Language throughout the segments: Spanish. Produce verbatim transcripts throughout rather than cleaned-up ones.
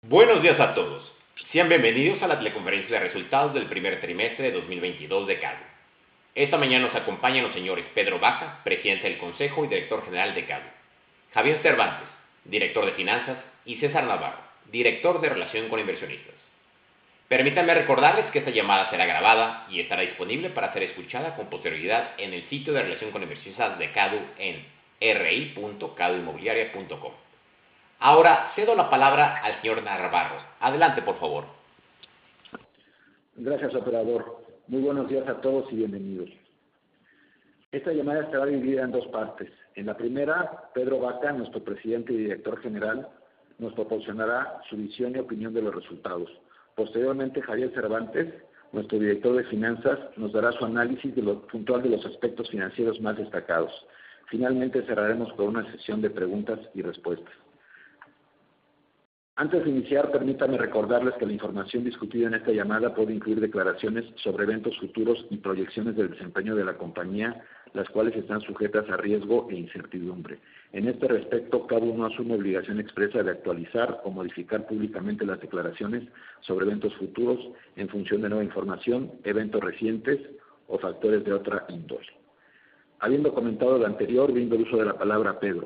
Buenos días a todos. Sean bienvenidos a la teleconferencia de resultados del primer trimestre de dos mil veintidós de CADU. Esta mañana nos acompañan los señores Pedro Baca, presidente del Consejo y director general de CADU, Javier Cervantes, director de Finanzas, y César Navarro, director de Relación con Inversionistas. Permítanme recordarles que esta llamada será grabada y estará disponible para ser escuchada con posterioridad en el sitio de Relación con Inversionistas de CADU en r i punto cadu inmobiliaria punto com. Ahora cedo la palabra al señor Navarro. Adelante, por favor. Gracias, operador. Muy buenos días a todos y bienvenidos. Esta llamada estará dividida en dos partes. En la primera, Pedro Baca, nuestro presidente y director general, nos proporcionará su visión y opinión de los resultados. Posteriormente, Javier Cervantes, nuestro director de Finanzas, nos dará su análisis de lo puntual de los aspectos financieros más destacados. Finalmente, cerraremos con una sesión de preguntas y respuestas. Antes de iniciar, permítame recordarles que la información discutida en esta llamada puede incluir declaraciones sobre eventos futuros y proyecciones del desempeño de la compañía, las cuales están sujetas a riesgo e incertidumbre. En este respecto, cada uno asume obligación expresa de actualizar o modificar públicamente las declaraciones sobre eventos futuros en función de nueva información, eventos recientes o factores de otra índole. Habiendo comentado lo anterior, brindo el uso de la palabra a Pedro.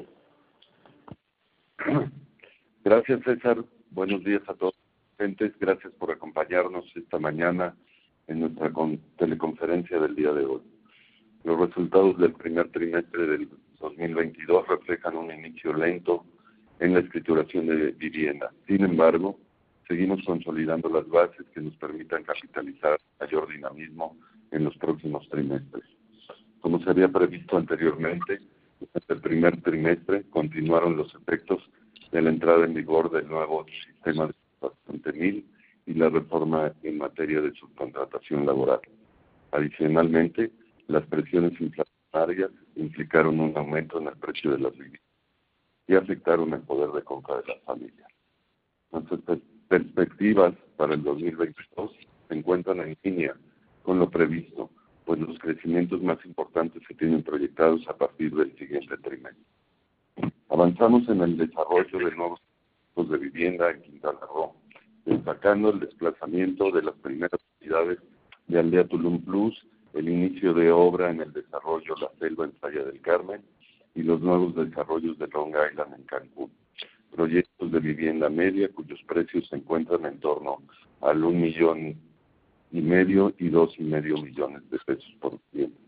Gracias, César. Buenos días a todos los presentes. Gracias por acompañarnos esta mañana en nuestra con teleconferencia del día de hoy. Los resultados del primer trimestre del dos mil veintidós reflejan un inicio lento en la escrituración de vivienda. Sin embargo, seguimos consolidando las bases que nos permitan capitalizar mayor dinamismo en los próximos trimestres. Como se había previsto anteriormente, desde el primer trimestre continuaron los efectos de la entrada en vigor del nuevo sistema de subcontratación mil y la reforma en materia de subcontratación laboral. Adicionalmente, las presiones inflacionarias implicaron un aumento en el precio de las viviendas y afectaron el poder de compra de las familias. Nuestras perspectivas para el dos mil veintidós se encuentran en línea con lo previsto, pues los crecimientos más importantes se tienen proyectados a partir del siguiente trimestre. Avanzamos en el desarrollo de nuevos tipos de vivienda en Quintana Roo, destacando el desplazamiento de las primeras unidades de Aldea Tulum Plus, el inicio de obra en el desarrollo La Selva en Playa del Carmen y los nuevos desarrollos de Long Island en Cancún. Proyectos de vivienda media cuyos precios se encuentran en torno al un millón y medio y dos y medio millones de pesos por vivienda.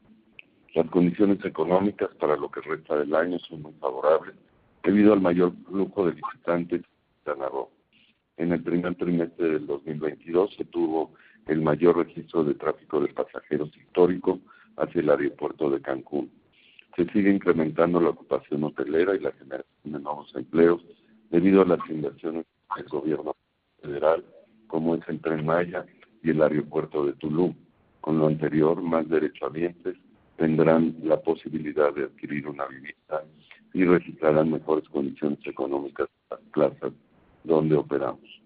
Las condiciones económicas para lo que resta del año son muy favorables debido al mayor flujo de visitantes en Quintana Roo. En el primer trimestre del dos mil veintidós se tuvo el mayor registro de tráfico de pasajeros histórico hacia el aeropuerto de Cancún. Se sigue incrementando la ocupación hotelera y la generación de nuevos empleos debido a las inversiones del gobierno federal, como es el Tren Maya y el aeropuerto de Tulum. Con lo anterior, más derechohabientes tendrán la posibilidad de adquirir una vivienda y registrarán mejores condiciones económicas en las plazas donde operamos.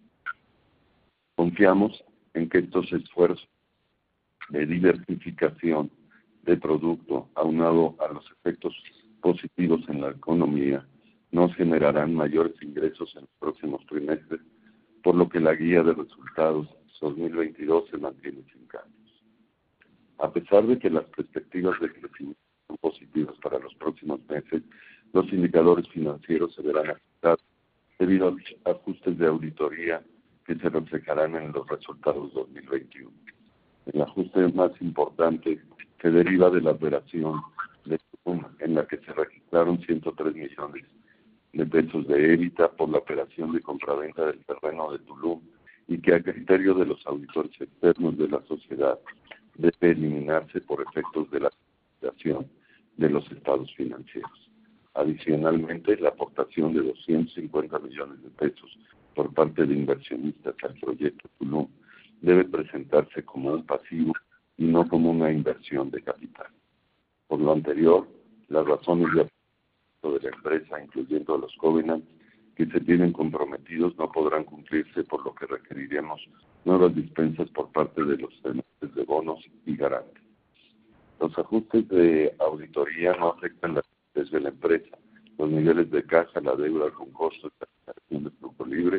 Confiamos en que estos esfuerzos de diversificación de producto, aunado a los efectos positivos en la economía, nos generarán mayores ingresos en los próximos trimestres, por lo que la guía de resultados dos mil veintidós se mantiene sin cambios. A pesar de que las perspectivas de crecimiento son positivas para los próximos meses, los indicadores financieros se verán afectados debido a los ajustes de auditoría que se reflejarán en los resultados dos mil veintiuno. El ajuste más importante se deriva de la operación de Tulum, en la que se registraron ciento tres millones de pesos de EBITDA por la operación de compraventa del terreno de Tulum y que a criterio de los auditores externos de la sociedad debe eliminarse por efectos de la liquidación de los estados financieros. Adicionalmente, la aportación de doscientos cincuenta millones de pesos por parte de inversionistas al proyecto Tulum debe presentarse como un pasivo y no como una inversión de capital. Por lo anterior, las razones de apoyo de la empresa, incluyendo los covenants que se tienen comprometidos, no podrán cumplirse, por lo que requeriremos nuevas dispensas por parte de los tenedores de bonos y garantes. Los ajustes de auditoría no afectan la liquidez de la empresa. Los niveles de caja, la deuda con costos y la generación de flujo libre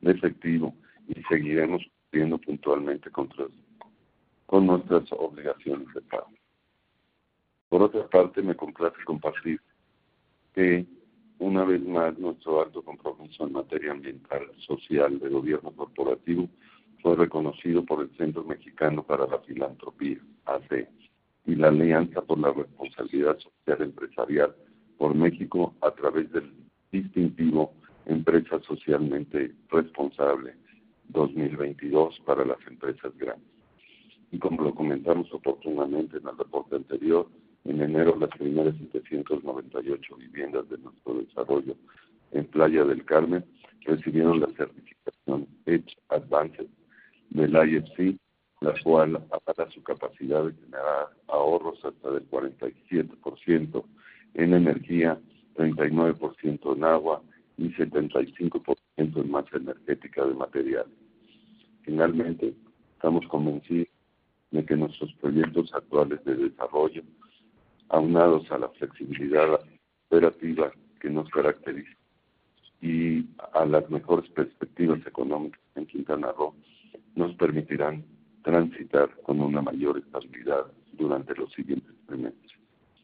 de efectivo y seguiremos cumpliendo puntualmente contra, con nuestras obligaciones de pago. Por otra parte, me complace compartir que, una vez más, nuestro alto compromiso en materia ambiental, social, de gobierno corporativo, fue reconocido por el Centro Mexicano para la Filantropía, A C E, y la Alianza por la Responsabilidad Social Empresarial por México a través del distintivo Empresa Socialmente Responsable dos mil veintidós para las empresas grandes. Y como lo comentamos oportunamente en el reporte anterior, en enero las primeras setecientas noventa y ocho viviendas de nuestro desarrollo en Playa del Carmen recibieron la certificación Edge Advanced del I F C, la cual avala su capacidad de generar ahorros hasta del cuarenta y siete por ciento en energía, treinta y nueve por ciento en agua y setenta y cinco por ciento en masa energética de materiales. Finalmente, estamos convencidos de que nuestros proyectos actuales de desarrollo, aunados a la flexibilidad operativa que nos caracteriza y a las mejores perspectivas económicas en Quintana Roo, nos permitirán transitar con una mayor estabilidad durante los siguientes trimestres.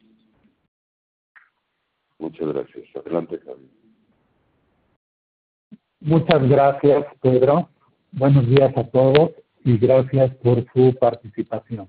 Muchas gracias. Adelante, Javier. Muchas gracias, Pedro. Buenos días a todos y gracias por su participación.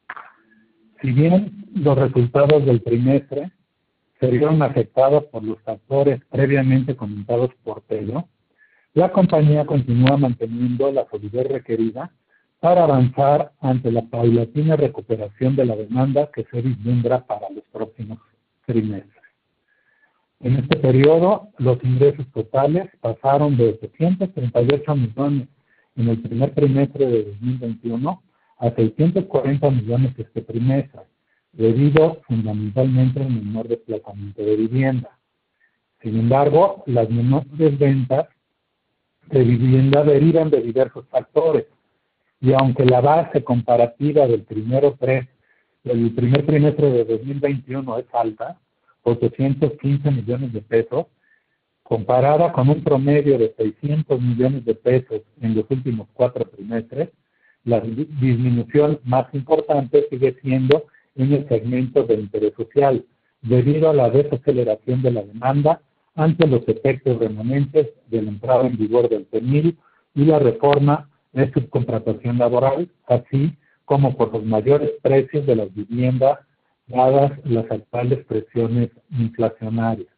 Si bien los resultados del trimestre se vieron afectados por los factores previamente comentados por Pedro, la compañía continúa manteniendo la solidez requerida para avanzar ante la paulatina recuperación de la demanda que se vislumbra para los próximos trimestres. En este periodo, los ingresos totales pasaron de ochocientos treinta y ocho millones en el primer trimestre de dos mil veintiuno a seiscientos cuarenta millones este trimestre, debido fundamentalmente al menor desplazamiento de vivienda. Sin embargo, las menores ventas de vivienda derivan de diversos factores, y aunque la base comparativa del, primero tres, del primer trimestre de dos mil veintiuno es alta, ochocientos quince millones de pesos, comparada con un promedio de seiscientos millones de pesos en los últimos cuatro trimestres, la disminución más importante sigue siendo en el segmento de interés social, debido a la desaceleración de la demanda ante los efectos remanentes de la entrada en vigor del T E M I L y la reforma de subcontratación laboral, así como por los mayores precios de las viviendas dadas las actuales presiones inflacionarias.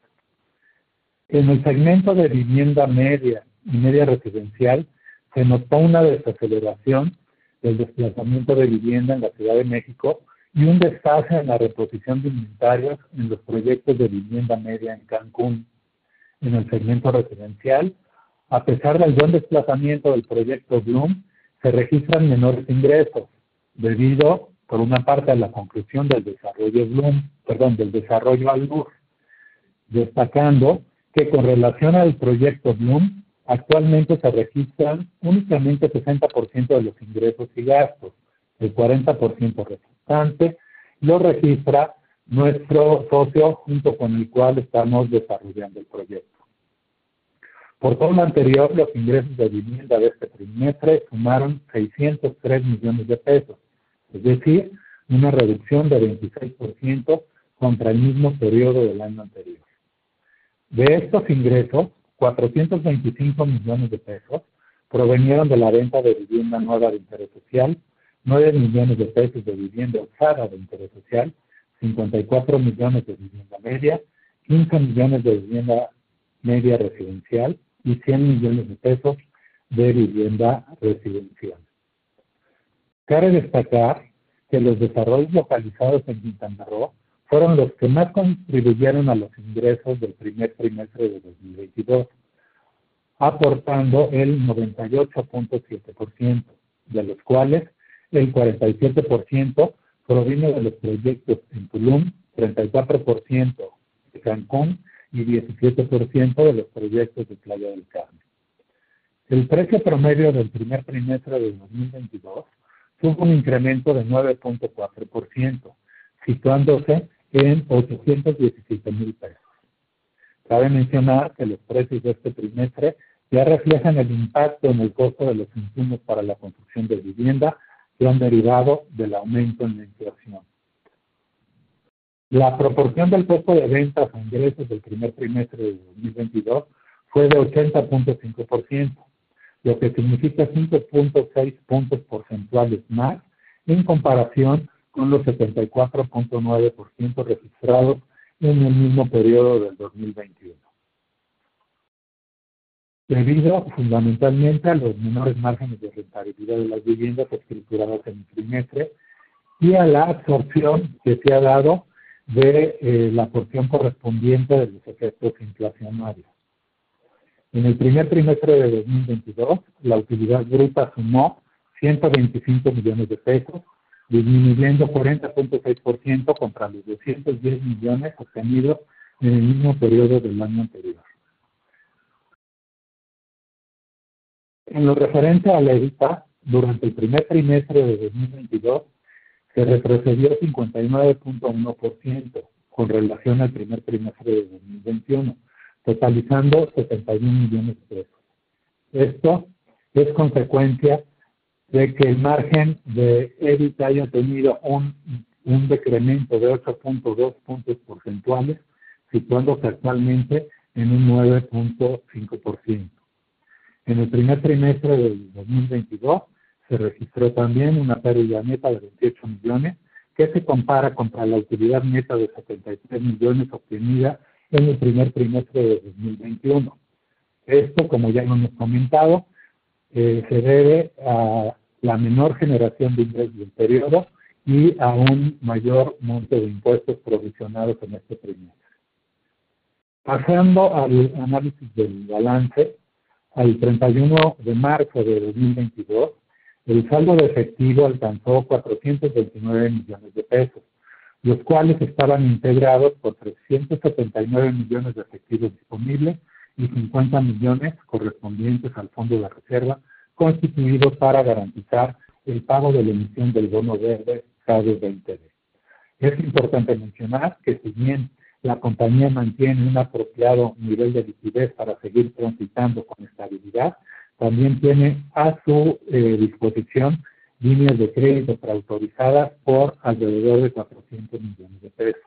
En el segmento de vivienda media y media residencial se notó una desaceleración del desplazamiento de vivienda en la Ciudad de México y un desfase en la reposición de inventarios en los proyectos de vivienda media en Cancún. En el segmento residencial, a pesar del buen desplazamiento del proyecto Bloom, se registran menores ingresos, debido, por una parte, a la conclusión del desarrollo Bloom, perdón, del desarrollo Albur, destacando que con relación al proyecto Bloom, actualmente se registran únicamente sesenta por ciento de los ingresos y gastos, el cuarenta por ciento restante lo registra nuestro socio junto con el cual estamos desarrollando el proyecto. Por todo lo anterior, los ingresos de vivienda de este trimestre sumaron seiscientos tres millones de pesos, es decir, una reducción de veintiséis por ciento contra el mismo periodo del año anterior. De estos ingresos, cuatrocientos veinticinco millones de pesos provenieron de la venta de vivienda nueva de interés social, nueve millones de pesos de vivienda usada de interés social, cincuenta y cuatro millones de vivienda media, quince millones de vivienda media residencial y cien millones de pesos de vivienda residencial. Cabe destacar que los desarrollos localizados en Quintana Roo fueron los que más contribuyeron a los ingresos del primer trimestre de dos mil veintidós, aportando el noventa y ocho punto siete por ciento, de los cuales el cuarenta y siete por ciento proviene de los proyectos en Tulum, treinta y cuatro por ciento de Cancún y diecisiete por ciento de los proyectos de Playa del Carmen. El precio promedio del primer trimestre de dos mil veintidós tuvo un incremento de nueve punto cuatro por ciento, situándose en ochocientos diecisiete mil pesos. Cabe mencionar que los precios de este trimestre ya reflejan el impacto en el costo de los insumos para la construcción de vivienda que han derivado del aumento en la inflación. La proporción del costo de ventas a ingresos del primer trimestre de dos mil veintidós fue de ochenta punto cinco por ciento, lo que significa cinco punto seis puntos porcentuales más en comparación con los setenta y cuatro punto nueve por ciento registrados en el mismo periodo del dos mil veintiuno. Debido fundamentalmente a los menores márgenes de rentabilidad de las viviendas escrituradas en el trimestre y a la absorción que se ha dado de eh, la porción correspondiente de los efectos inflacionarios. En el primer trimestre de dos mil veintidós, la utilidad bruta sumó ciento veinticinco millones de pesos, disminuyendo cuarenta punto seis por ciento contra los doscientos diez millones obtenidos en el mismo periodo del año anterior. En lo referente a la EBITDA, durante el primer trimestre de dos mil veintidós, se retrocedió cincuenta y nueve punto uno por ciento con relación al primer trimestre de dos mil veintiuno, totalizando setenta y un millones de pesos. Esto es consecuencia de que el margen de EBITDA haya tenido un, un decremento de ocho punto dos puntos porcentuales, situándose actualmente en un nueve punto cinco por ciento. En el primer trimestre del dos mil veintidós se registró también una pérdida neta de veintiocho millones, que se compara contra la utilidad neta de setenta y tres millones obtenida en el primer trimestre de dos mil veintiuno. Esto, como ya lo hemos comentado, eh, se debe a la menor generación de ingresos del periodo y a un mayor monto de impuestos provisionados en este trimestre. Pasando al análisis del balance, al treinta y uno de marzo de dos mil veintidós, el saldo de efectivo alcanzó cuatrocientos veintinueve millones de pesos, los cuales estaban integrados por trescientos setenta y nueve millones de efectivos disponibles y cincuenta millones correspondientes al fondo de reserva constituidos para garantizar el pago de la emisión del bono verde CADE veinte D. Es importante mencionar que si bien la compañía mantiene un apropiado nivel de liquidez para seguir transitando con estabilidad, también tiene a su eh, disposición líneas de crédito preautorizadas por alrededor de cuatrocientos millones de pesos.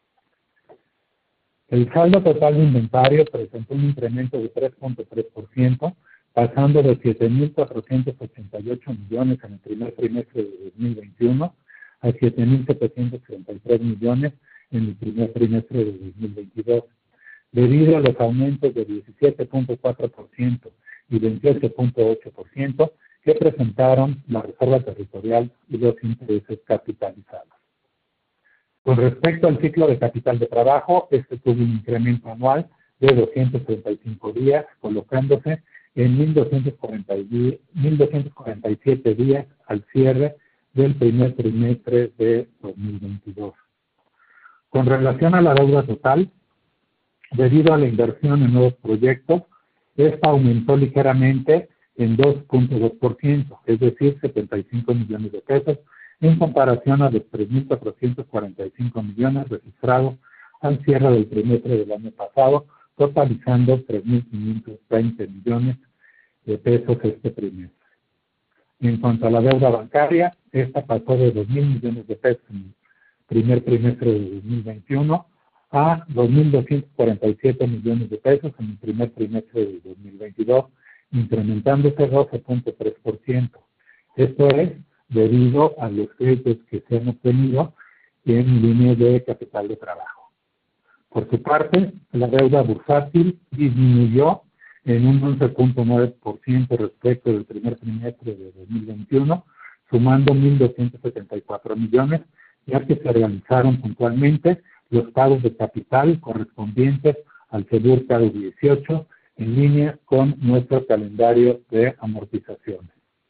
El saldo total de inventario presentó un incremento de tres punto tres por ciento, pasando de siete mil cuatrocientos ochenta y ocho millones en el primer trimestre de dos mil veintiuno a siete mil setecientos treinta y tres millones en el primer trimestre de dos mil veintidós, debido a los aumentos de diecisiete punto cuatro por ciento y veintiocho punto ocho por ciento que presentaron la reserva territorial y los intereses capitalizados. Con respecto al ciclo de capital de trabajo, este tuvo un incremento anual de doscientos treinta y cinco días, colocándose en mil doscientos cuarenta y siete días al cierre del primer trimestre de dos mil veintidós. Con relación a la deuda total, debido a la inversión en nuevos proyectos, esta aumentó ligeramente en dos punto dos por ciento, es decir, setenta y cinco millones de pesos, en comparación a los tres mil cuatrocientos cuarenta y cinco millones registrados al cierre del trimestre del año pasado, totalizando tres mil quinientos veinte millones de pesos este trimestre. En cuanto a la deuda bancaria, esta pasó de dos mil millones de pesos en el primer trimestre de dos mil veintiuno a dos mil doscientos cuarenta y siete millones de pesos en el primer trimestre de dos mil veintidós, incrementándose doce punto tres por ciento. Esto es debido a los créditos que se han obtenido en líneas de capital de trabajo. Por su parte, la deuda bursátil disminuyó en un once punto nueve por ciento respecto del primer trimestre de dos mil veintiuno, sumando mil doscientos setenta y cuatro millones, ya que se realizaron puntualmente los pagos de capital correspondientes al CEDUR CADE dieciocho en línea con nuestro calendario de amortizaciones.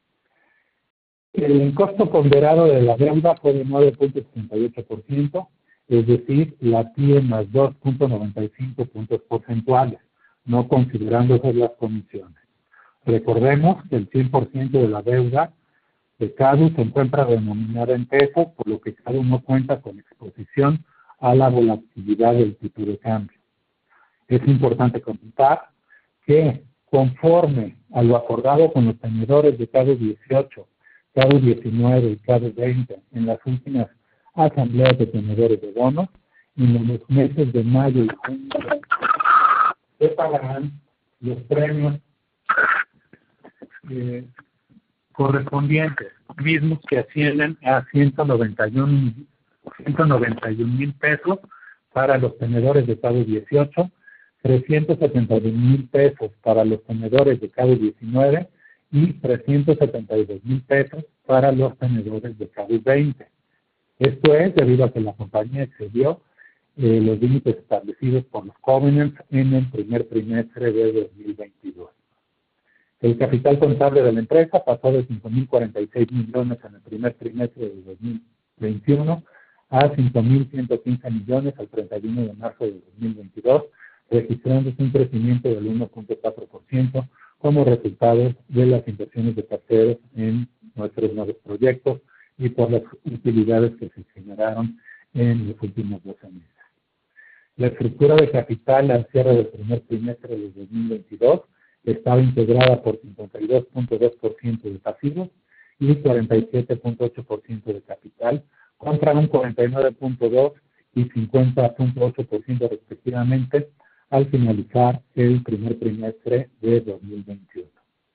El costo ponderado de la deuda fue de nueve punto setenta y ocho por ciento, es decir, la T I E más dos punto noventa y cinco puntos porcentuales, no considerándose las comisiones. Recordemos que el cien por ciento de la deuda de CADU se encuentra denominada en pesos, por lo que CADU no cuenta con exposición a la volatilidad del tipo de cambio. Es importante comentar que conforme a lo acordado con los tenedores de CADU dieciocho, CADU diecinueve y CADU veinte en las últimas asambleas de tenedores de bonos, en los meses de mayo y junio se pagarán los premios eh, correspondientes, mismos que ascienden a ciento noventa y un mil pesos para los tenedores de CADU dieciocho, trescientos setenta y dos mil pesos para los tenedores de CADU diecinueve y trescientos setenta y dos mil pesos para los tenedores de CADU veinte. Esto es debido a que la compañía excedió eh, los límites establecidos por los covenants en el primer trimestre de dos mil veintidós. El capital contable de la empresa pasó de cinco mil cuarenta y seis millones en el primer trimestre de dos mil veintiuno a cinco mil ciento quince millones al treinta y uno de marzo de dos mil veintidós, registrándose un crecimiento del uno punto cuatro por ciento como resultado de las inversiones de terceros en nuestros nuevos proyectos y por las utilidades que se generaron en los últimos doce meses. La estructura de capital al cierre del primer trimestre de dos mil veintidós estaba integrada por cincuenta y dos punto dos por ciento de pasivos y cuarenta y siete punto ocho por ciento de capital, contra un cuarenta y nueve punto dos por ciento y cincuenta punto ocho por ciento respectivamente al finalizar el primer trimestre de dos mil veintiuno.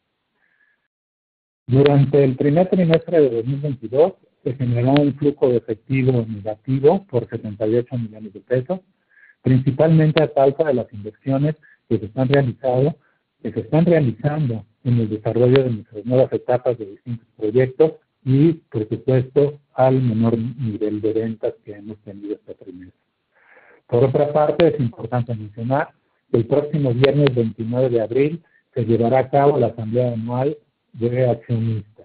Durante el primer trimestre de dos mil veintidós se generó un flujo de efectivo negativo por setenta y ocho millones de pesos, principalmente a causa de las inversiones que se están realizando, que se están realizando en el desarrollo de nuestras nuevas etapas de distintos proyectos y, por supuesto, al menor nivel de ventas que hemos tenido este trimestre. Por otra parte, es importante mencionar que el próximo viernes veintinueve de abril se llevará a cabo la asamblea anual de accionistas.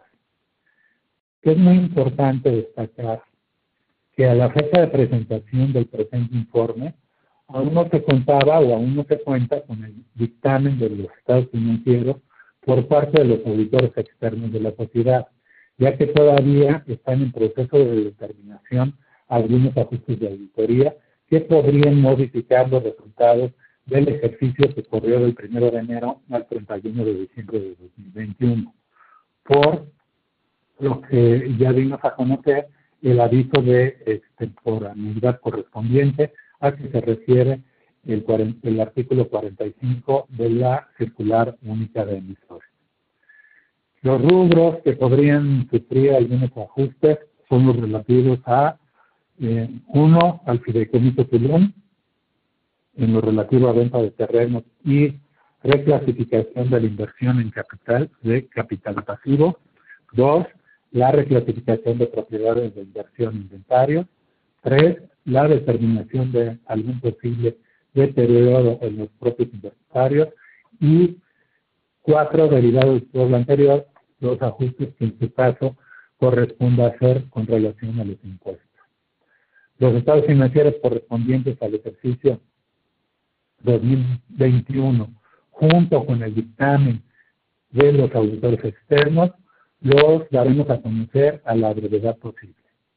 Es muy importante destacar que a la fecha de presentación del presente informe, aún no se contaba o aún no se cuenta con el dictamen de los estados financieros por parte de los auditores externos de la sociedad, ya que todavía están en proceso de determinación algunos ajustes de auditoría que podrían modificar los resultados del ejercicio que corrió del primero de enero al treinta y uno de diciembre de dos mil veintiuno, por lo que ya dimos a conocer el aviso de extemporaneidad correspondiente a que se refiere el, el artículo cuarenta y cinco de la Circular Única de Emisores. Los rubros que podrían sufrir algunos ajustes son los relativos a, eh, uno, al fideicomiso Tulum, en lo relativo a venta de terrenos y reclasificación de la inversión en capital de capital pasivo. Dos, la reclasificación de propiedades de inversión e inventario. Tres, la determinación de algún posible deterioro en los propios inventarios. Y cuatro, derivado de todo lo anterior, los ajustes que en su caso corresponda hacer con relación a los impuestos. Los estados financieros correspondientes al ejercicio dos mil veintiuno, junto con el dictamen de los auditores externos, los daremos a conocer a la brevedad posible.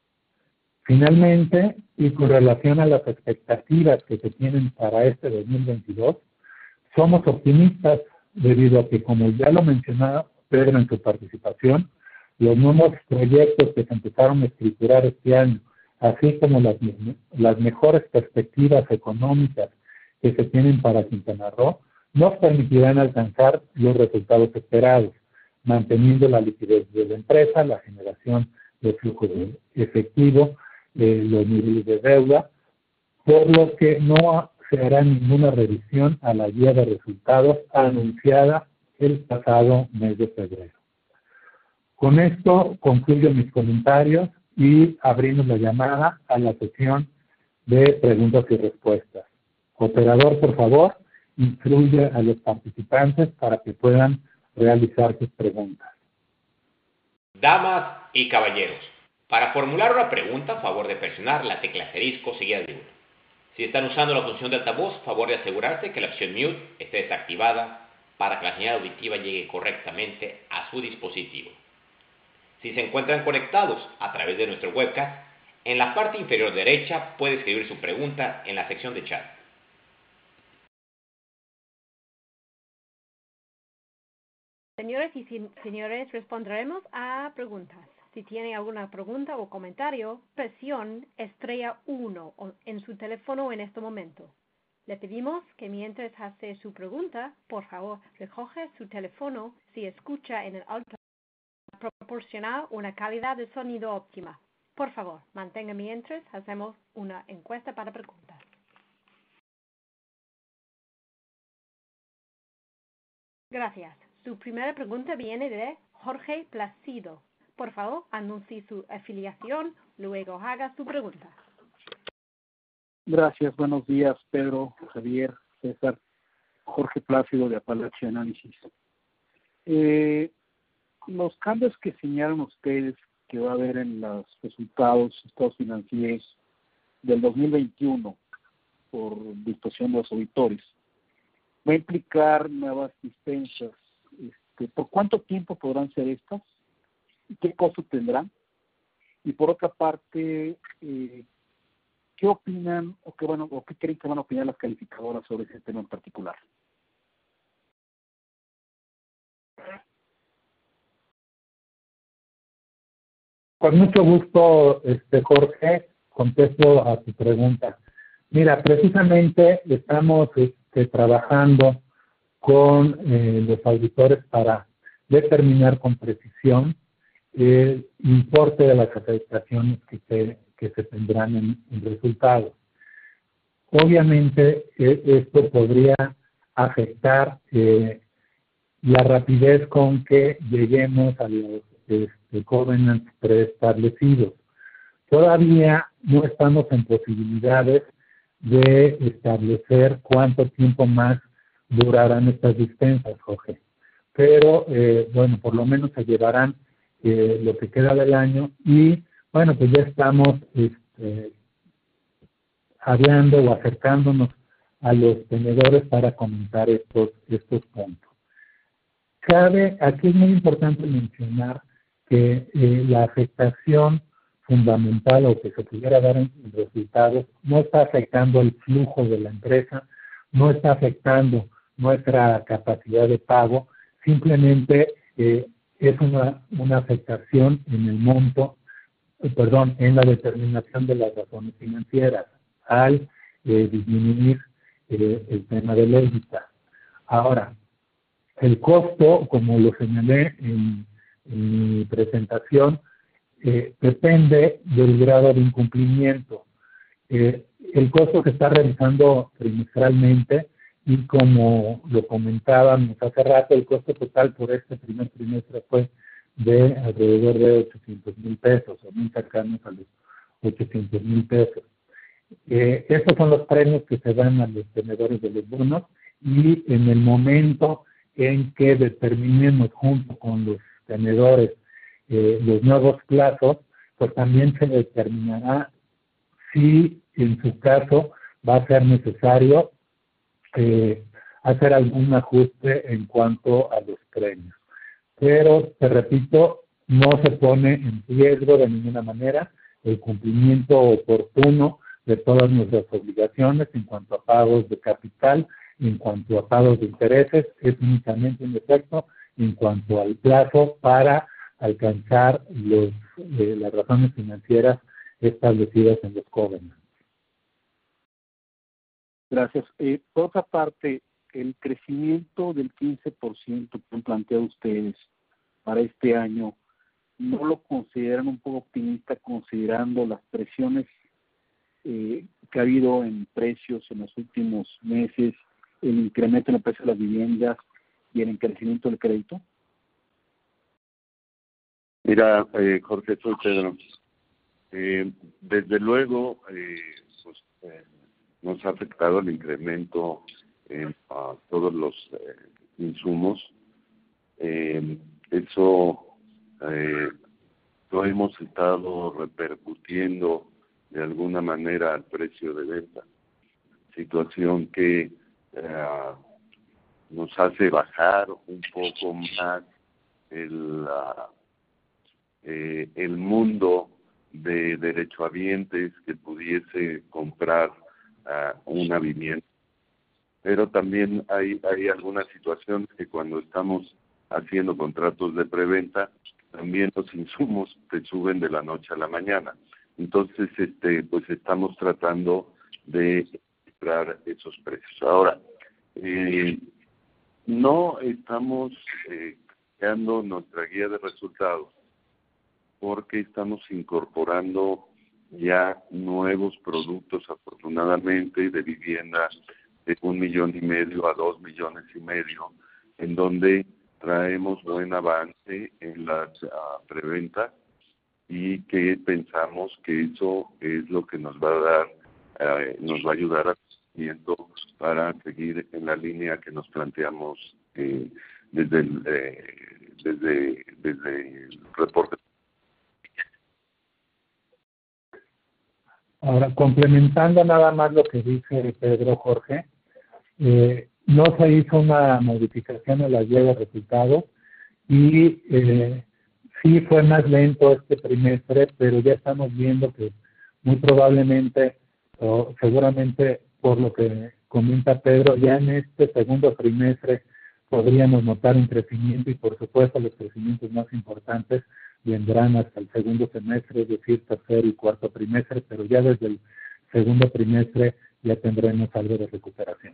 Finalmente, y con relación a las expectativas que se tienen para este dos mil veintidós, somos optimistas debido a que, como ya lo mencionaba Pedro en su participación, los nuevos proyectos que se empezaron a escriturar este año, así como las, las mejores perspectivas económicas que se tienen para Quintana Roo, nos permitirán alcanzar los resultados esperados, manteniendo la liquidez de la empresa, la generación de flujo de efectivo, eh, los niveles de deuda, por lo que no se hará ninguna revisión a la guía de resultados anunciada el pasado mes de febrero. Con esto concluyo mis comentarios y abrimos la llamada a la sesión de preguntas y respuestas. Operador, por favor, instruye a los participantes para que puedan realizar sus preguntas. Damas y caballeros, para formular una pregunta, favor de presionar la tecla asterisco seguida de uno. Si están usando la función de altavoz, favor de asegurarse que la opción mute esté desactivada para que la señal auditiva llegue correctamente a su dispositivo. Si se encuentran conectados a través de nuestro webcast, en la parte inferior derecha puede escribir su pregunta en la sección de chat. Señores y señores, responderemos a preguntas. Si tiene alguna pregunta o comentario, presione estrella uno en su teléfono en este momento. Le pedimos que mientras hace su pregunta, por favor, recoge su teléfono si escucha en el alto para proporcionar una calidad de sonido óptima. Por favor, mantenga mientras hacemos una encuesta para preguntas. Gracias. Su primera pregunta viene de Jorge Placido. Por favor, anuncie su afiliación, luego haga su pregunta. Gracias, buenos días, Pedro, Javier, César, Jorge Plácido de Apalache Análisis. Eh, los cambios que señalan ustedes que va a haber en los resultados, estados financieros del dos mil veintiuno por disposición de los auditores, va a implicar nuevas dispensas. Este, ¿Por cuánto tiempo podrán ser estas? ¿Qué costo tendrán? Y por otra parte, eh, ¿qué opinan o qué, bueno, o qué creen que van a opinar las calificadoras sobre ese tema en particular? Con mucho gusto, este Jorge, contesto a tu pregunta. Mira, precisamente estamos este, trabajando con eh, los auditores para determinar con precisión el importe de las afectaciones que se, que se tendrán en, en resultados. Obviamente, eh, esto podría afectar eh, la rapidez con que lleguemos a los este, covenants preestablecidos. Todavía no estamos en posibilidades de establecer cuánto tiempo más durarán estas dispensas, Jorge. Pero, eh, bueno, por lo menos se llevarán eh, lo que queda del año y, bueno, pues ya estamos este, hablando o acercándonos a los tenedores para comentar estos, estos puntos. Cabe, aquí es muy importante mencionar que eh, la afectación fundamental o que se pudiera dar en resultados no está afectando el flujo de la empresa, no está afectando nuestra capacidad de pago, simplemente eh, es una, una afectación en el monto, eh, perdón, en la determinación de las razones financieras al eh, disminuir eh, el tema del EBITDA. Ahora, el costo, como lo señalé en, en mi presentación, eh, depende del grado de incumplimiento. Eh, el costo se está realizando trimestralmente y como lo comentábamos hace rato, el costo total por este primer trimestre fue de alrededor de ochocientos mil pesos, o muy cercanos a los ochocientos mil pesos. Eh, estos son los premios que se dan a los tenedores de los bonos y en el momento en que determinemos junto con los tenedores eh, los nuevos plazos, pues también se determinará si en su caso va a ser necesario eh, hacer algún ajuste en cuanto a los premios. Pero, te repito, no se pone en riesgo de ninguna manera el cumplimiento oportuno de todas nuestras obligaciones en cuanto a pagos de capital, en cuanto a pagos de intereses, es únicamente un efecto en cuanto al plazo para alcanzar los, eh, las razones financieras establecidas en los covenants. Gracias. Eh, por otra parte, el crecimiento del quince por ciento que han planteado ustedes para este año, ¿no lo consideran un poco optimista considerando las presiones eh, que ha habido en precios en los últimos meses, el incremento en el precio de las viviendas y el encarecimiento del crédito? Mira, eh, Jorge, soy Pedro. Eh, desde luego, eh, pues, eh, nos ha afectado el incremento en a todos los eh, insumos. Eh, eso eh, lo hemos estado repercutiendo de alguna manera al precio de venta, situación que eh, nos hace bajar un poco más el, uh, eh, el mundo de derechohabientes que pudiese comprar uh, una vivienda. Pero también hay, hay algunas situaciones que cuando estamos haciendo contratos de preventa, también los insumos te suben de la noche a la mañana. Entonces, este, pues estamos tratando de equilibrar esos precios. Ahora, eh, no estamos eh, creando nuestra guía de resultados porque estamos incorporando ya nuevos productos, afortunadamente, de vivienda de un millón y medio a dos millones y medio, en donde traemos buen avance en las uh, preventas y que pensamos que eso es lo que nos va a dar, uh, nos va a ayudar a para seguir en la línea que nos planteamos eh, desde el eh, desde desde el reporte. Ahora, complementando nada más lo que dice Pedro Jorge, eh, no se hizo una modificación en la guía de resultados y eh, sí fue más lento este trimestre, pero ya estamos viendo que muy probablemente o seguramente por lo que comenta Pedro, ya en este segundo trimestre podríamos notar un crecimiento y por supuesto los crecimientos más importantes vendrán hasta el segundo semestre, es decir, tercer y cuarto trimestre, pero ya desde el segundo trimestre ya tendremos algo de recuperación.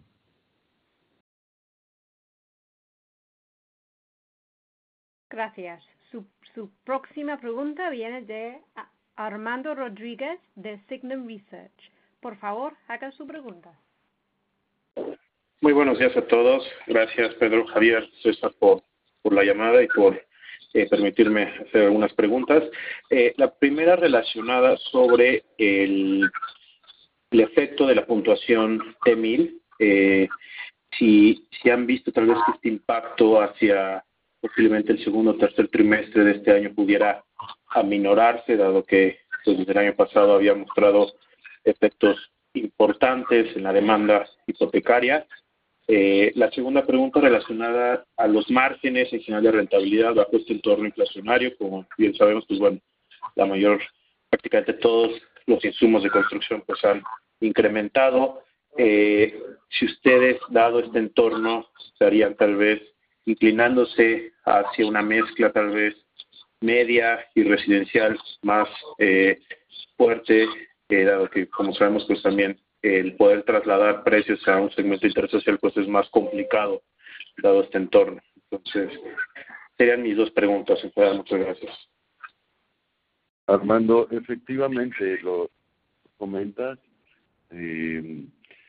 Gracias. Su, su próxima pregunta viene de Armando Rodríguez de Signum Research. Por favor, hagan su pregunta. Muy buenos días a todos. Gracias, Pedro, Javier, César, por, por la llamada y por eh, permitirme hacer algunas preguntas. Eh, la primera relacionada sobre el, el efecto de la puntuación T mil. Eh, si, si han visto tal vez que este impacto hacia posiblemente el segundo o tercer trimestre de este año pudiera aminorarse, dado que pues, desde el año pasado había mostrado efectos importantes en la demanda hipotecaria. Eh, la segunda pregunta relacionada a los márgenes en general de rentabilidad bajo este entorno inflacionario. Como bien sabemos, pues bueno, la mayor, prácticamente todos los insumos de construcción pues han incrementado. Eh, si ustedes, dado este entorno, estarían tal vez inclinándose hacia una mezcla tal vez media y residencial más eh, fuerte, eh, dado que, como sabemos, pues también el poder trasladar precios a un segmento intersocial pues es más complicado dado este entorno. Entonces, serían mis dos preguntas. Muchas gracias. Armando, efectivamente lo comentas. Eh,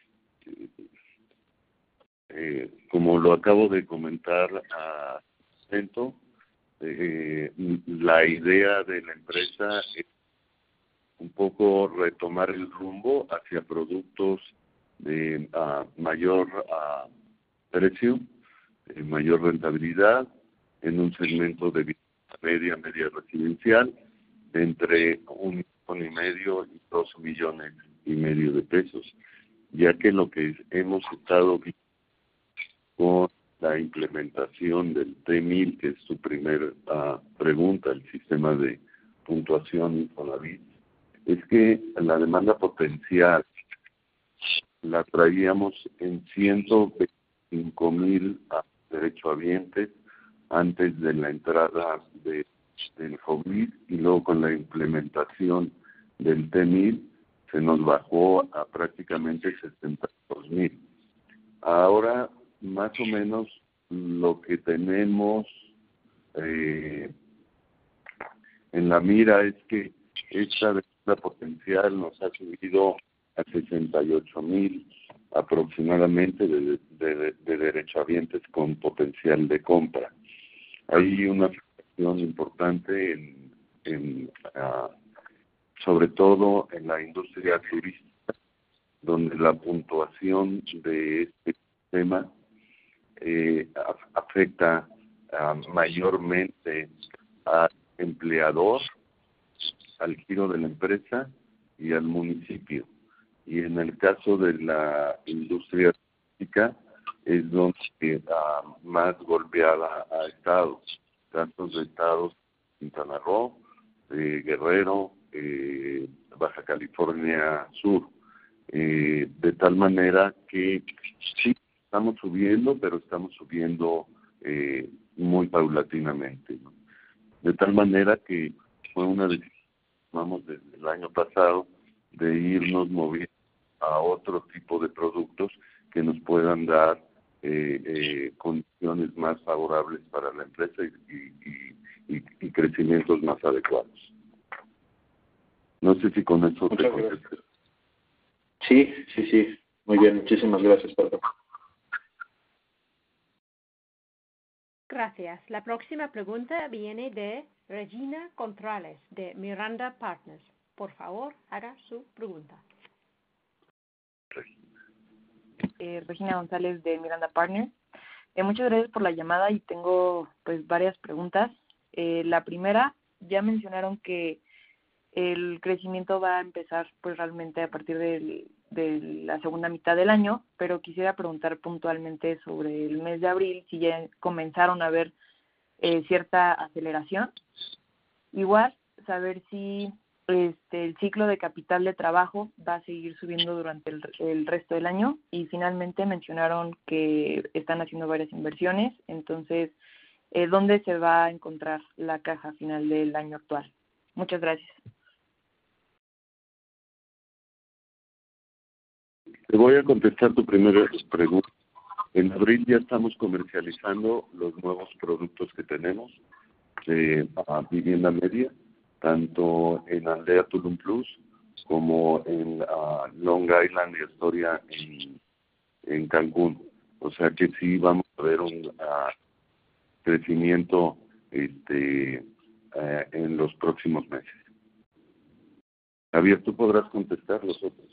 eh, como lo acabo de comentar a Cento, eh, la idea de la empresa es un poco retomar el rumbo hacia productos de uh, mayor uh, precio, de mayor rentabilidad, en un segmento de media, media residencial, de entre un millón y medio y dos millones y medio de pesos, ya que lo que hemos estado viendo con la implementación del T mil, que es su primer uh, pregunta, el sistema de puntuación Infonavit, es que la demanda potencial la traíamos en ciento veinticinco mil derechohabientes antes de la entrada de, del COVID, y luego con la implementación del T mil se nos bajó a prácticamente setenta y dos mil. Ahora, más o menos, lo que tenemos eh, en la mira es que esta demanda potencial nos ha subido a sesenta y ocho mil aproximadamente de, de, de derechohabientes con potencial de compra. Hay una situación importante en, en uh, sobre todo en la industria turística, donde la puntuación de este tema eh, afecta uh, mayormente al empleador, al giro de la empresa y al municipio. Y en el caso de la industria turística es donde uh, más golpeada ha estado. Tantos de estados, Quintana Roo, eh, Guerrero, eh, Baja California Sur. Eh, de tal manera que sí estamos subiendo, pero estamos subiendo eh, muy paulatinamente, ¿no? De tal manera que fue una decisión que tomamos desde el año pasado de irnos moviendo a otro tipo de productos que nos puedan dar eh, eh, condiciones más favorables para la empresa y, y, y, y crecimientos más adecuados. No sé si con eso te contesté. Sí, sí, sí. Muy bien, muchísimas gracias, Pedro. Gracias. La próxima pregunta viene de Regina Contrales, de Miranda Partners. Por favor, haga su pregunta. Eh, Regina González, de Miranda Partners. Eh, muchas gracias por la llamada y tengo pues varias preguntas. Eh, la primera, ya mencionaron que el crecimiento va a empezar pues realmente a partir del, de la segunda mitad del año, pero quisiera preguntar puntualmente sobre el mes de abril, si ya comenzaron a ver eh, cierta aceleración. Igual, saber si este, el ciclo de capital de trabajo va a seguir subiendo durante el, el resto del año. Y finalmente mencionaron que están haciendo varias inversiones, entonces, eh, ¿dónde se va a encontrar la caja final del año actual? Muchas gracias. Te voy a contestar tu primera pregunta. En abril ya estamos comercializando los nuevos productos que tenemos de uh, vivienda media, tanto en Aldea Tulum Plus como en uh, Long Island y Astoria en, en Cancún. O sea que sí vamos a ver un uh, crecimiento este, uh, en los próximos meses. Javier, tú podrás contestar los otros.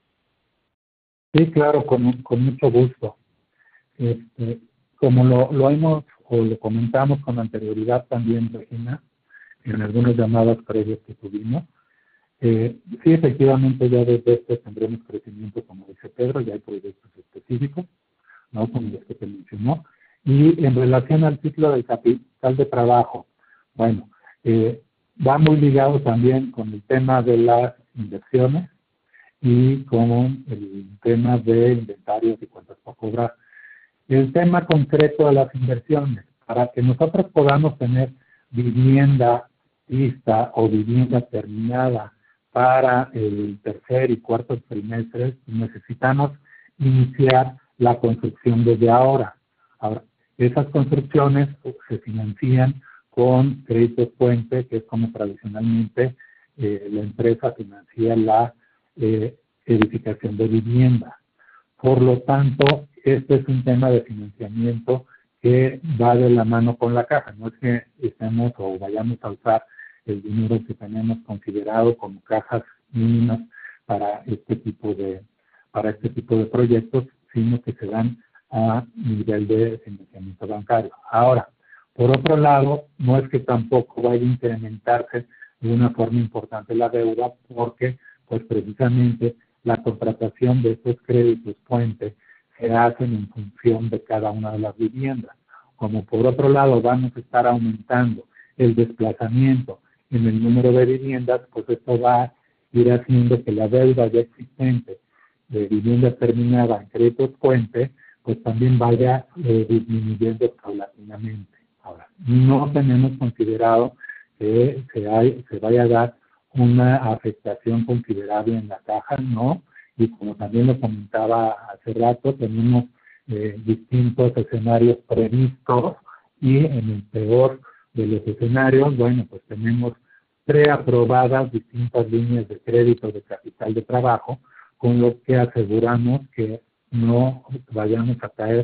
Sí, claro, con, con mucho gusto. Este, como lo, lo hemos o lo comentamos con anterioridad también, Regina, en algunas llamadas previas que tuvimos, eh, sí, efectivamente, ya desde este tendremos crecimiento, como dice Pedro, ya hay proyectos específicos, ¿no?, como los que te mencionó. Y en relación al ciclo del capital de trabajo, bueno, eh, va muy ligado también con el tema de las inversiones y con el tema de inventarios y cuentas por cobrar. El tema concreto de las inversiones, para que nosotros podamos tener vivienda lista o vivienda terminada para el tercer y cuarto trimestre, necesitamos iniciar la construcción desde ahora. Ahora, esas construcciones se financian con créditos puente, que es como tradicionalmente eh, la empresa financia la eh, edificación de vivienda. Por lo tanto, este es un tema de financiamiento que va de la mano con la caja. No es que estemos o vayamos a usar el dinero que tenemos considerado como cajas mínimas para este tipo de para este tipo de proyectos, sino que se dan a nivel de financiamiento bancario. Ahora, por otro lado, no es que tampoco vaya a incrementarse de una forma importante la deuda, porque pues precisamente la contratación de estos créditos puente se hacen en función de cada una de las viviendas. Como por otro lado vamos a estar aumentando el desplazamiento en el número de viviendas, pues esto va a ir haciendo que la deuda ya existente de vivienda terminada en créditos puente, pues también vaya eh, disminuyendo paulatinamente. Ahora, no tenemos considerado que se, hay, se vaya a dar una afectación considerable en la caja, no, y como también lo comentaba hace rato, tenemos eh, distintos escenarios previstos y en el peor de los escenarios, bueno, pues tenemos preaprobadas distintas líneas de crédito de capital de trabajo, con lo que aseguramos que no vayamos a caer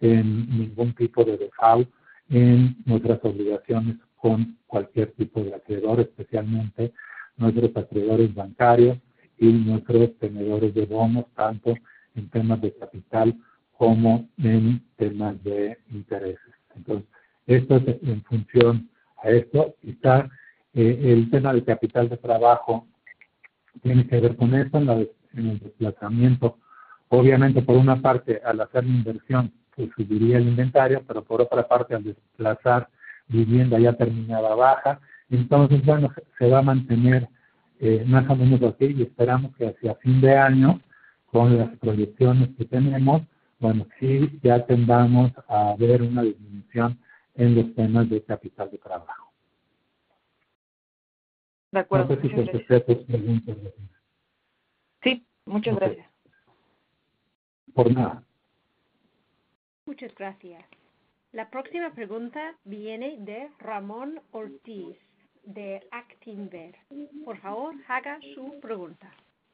en ningún tipo de default en nuestras obligaciones con cualquier tipo de acreedor, especialmente nuestros acreedores bancarios y nuestros tenedores de bonos, tanto en temas de capital como en temas de intereses. Entonces, esto es en función a esto. Está eh, el tema del capital de trabajo, tiene que ver con esto, en, la, en el desplazamiento. Obviamente, por una parte, al hacer la inversión, pues subiría el inventario, pero por otra parte, al desplazar vivienda ya terminada baja, entonces, bueno, se va a mantener eh, más o menos así, y esperamos que hacia fin de año, con las proyecciones que tenemos, bueno, sí ya tendamos a ver una disminución en los temas de capital de trabajo. De acuerdo. No sé si contesté tus preguntas. Sí, muchas okay. gracias. Por nada. Muchas gracias. La próxima pregunta viene de Ramón Ortiz, de Actinver. Por favor, haga su pregunta.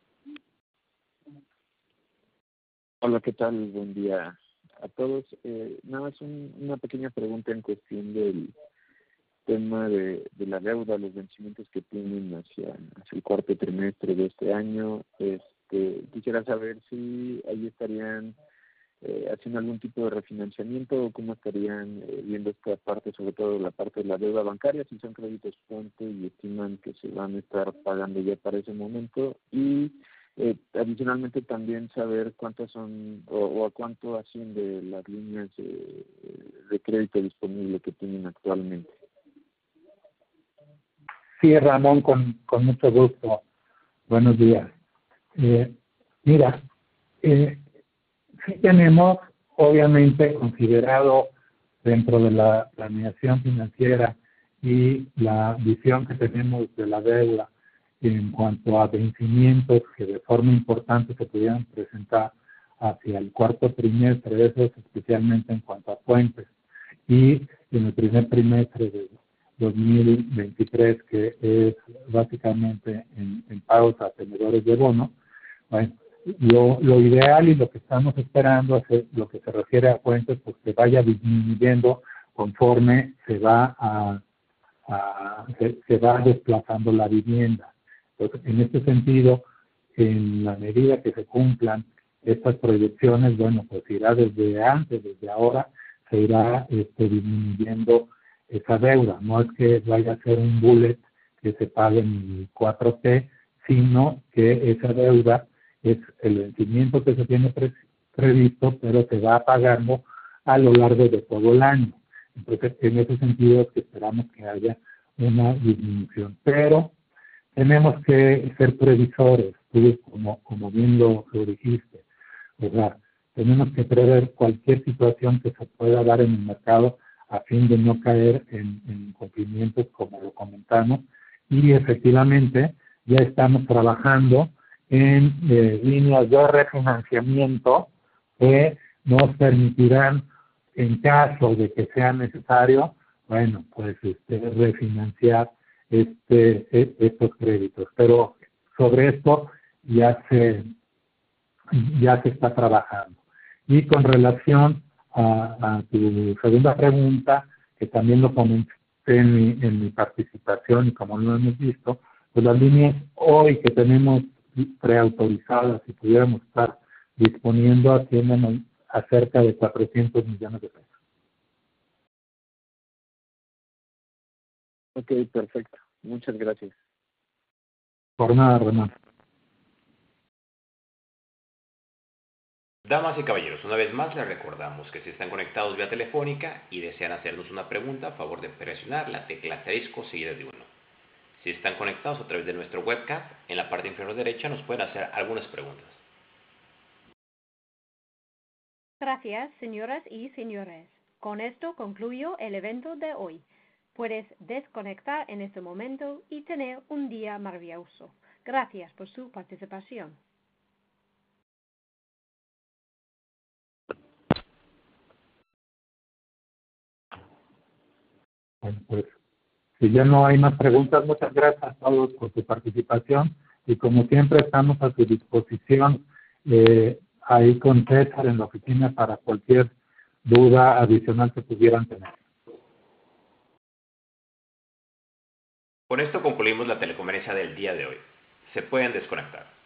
Hola, ¿qué tal? Buen día a todos. Eh, nada más un, una pequeña pregunta en cuestión del tema de, de la deuda, los vencimientos que tienen hacia, hacia el cuarto trimestre de este año. Este, quisiera saber si ahí estarían eh, haciendo algún tipo de refinanciamiento o cómo estarían eh, viendo esta parte, sobre todo la parte de la deuda bancaria, si son créditos puente y estiman que se van a estar pagando ya para ese momento. Y Eh, adicionalmente también saber cuántas son o, o a cuánto asciende las líneas de, de crédito disponible que tienen actualmente. Sí, Ramón, con, con mucho gusto. Buenos días. Eh, mira, eh, sí tenemos, obviamente, considerado dentro de la planeación financiera y la visión que tenemos de la deuda en cuanto a vencimientos que de forma importante se pudieran presentar hacia el cuarto trimestre, eso es especialmente en cuanto a puentes, y en el primer trimestre de dos mil veintitrés, que es básicamente en, en pagos a tenedores de bono. Bueno, lo, lo ideal y lo que estamos esperando es lo que se refiere a puentes, pues que vaya disminuyendo conforme se va a, a se, se va desplazando la vivienda. Entonces, en este sentido, en la medida que se cumplan estas proyecciones, bueno, pues irá desde antes, desde ahora, se irá este, disminuyendo esa deuda. No es que vaya a ser un bullet que se pague en el cuatro T, sino que esa deuda es el vencimiento que se tiene pre previsto, pero se va pagando a lo largo de todo el año. Entonces, en ese sentido es que esperamos que haya una disminución. Pero tenemos que ser previsores, tú como, como bien lo, lo dijiste, ¿verdad? Tenemos que prever cualquier situación que se pueda dar en el mercado a fin de no caer en, en incumplimientos, como lo comentamos, y efectivamente ya estamos trabajando en eh, líneas de refinanciamiento que nos permitirán, en caso de que sea necesario, bueno, pues este, refinanciar este, estos créditos. Pero sobre esto ya se, ya se está trabajando. Y con relación a, a tu segunda pregunta, que también lo comenté en mi, en mi participación y como lo hemos visto, pues las líneas hoy que tenemos preautorizadas y pudiéramos estar disponiendo ascienden a cerca de cuatrocientos millones de pesos. Ok, perfecto. Muchas gracias. Por nada, Renan. Damas y caballeros, una vez más les recordamos que si están conectados vía telefónica y desean hacernos una pregunta, a favor de presionar la tecla asterisco seguida de uno. Si están conectados a través de nuestro webcast, en la parte inferior derecha nos pueden hacer algunas preguntas. Gracias, señoras y señores. Con esto concluyo el evento de hoy. Puedes desconectar en este momento y tener un día maravilloso. Gracias por su participación. Bueno, pues, si ya no hay más preguntas, muchas gracias a todos por su participación y como siempre estamos a su disposición eh, ahí con César en la oficina para cualquier duda adicional que pudieran tener. Con esto concluimos la teleconferencia del día de hoy. Se pueden desconectar.